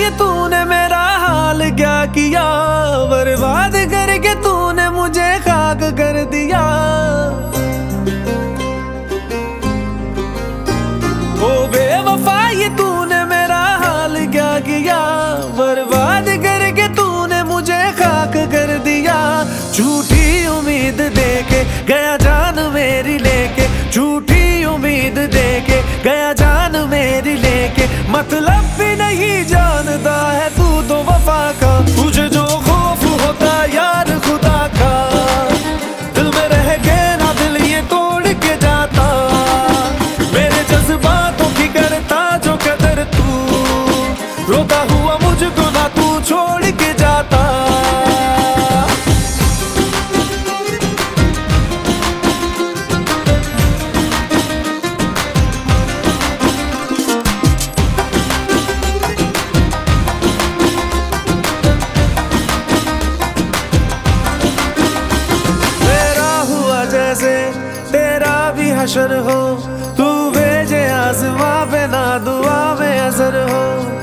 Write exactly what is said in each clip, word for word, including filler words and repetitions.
ये तूने मेरा हाल क्या किया, बर्बाद करके तूने मुझे खाक कर दिया। ओ बेवफा ये तूने मेरा हाल क्या किया, बर्बाद करके तूने मुझे खाक कर दिया। झूठी उम्मीद देके गया जान मेरी लेके, झूठी उम्मीद देके गया जान मेरी लेके, मतलब भी नहीं जानता है तू तो वफा का। तुझे जो खौफ होता यार खुदा का, दिल में रह के ना दिल ये तोड़ के जाता। मेरे जज्बातों की करता जो कदर तू, रोता हुआ मुझको ना तू छोड़ के जाता। जैसे तेरा भी हशर हो, तू भेजे आसमां पे ना दुआ में असर हो।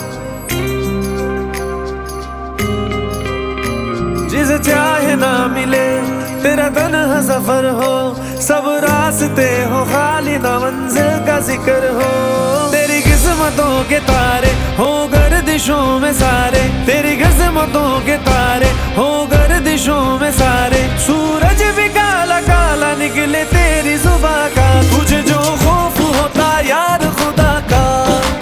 जिसे चाहे ना मिले तेरा तन्हा सफर हो, सब रास्ते हो खाली ना मंजिल का जिक्र हो। तेरी किस्मतों के तारे हो गर्दिशों में सारे, तेरी किस्मतों के तारे हो गर्दिशों में सारे। सूरज भी काला काला निकले तेरी जुबां का, तुझे जो खौफ होता यार खुदा का।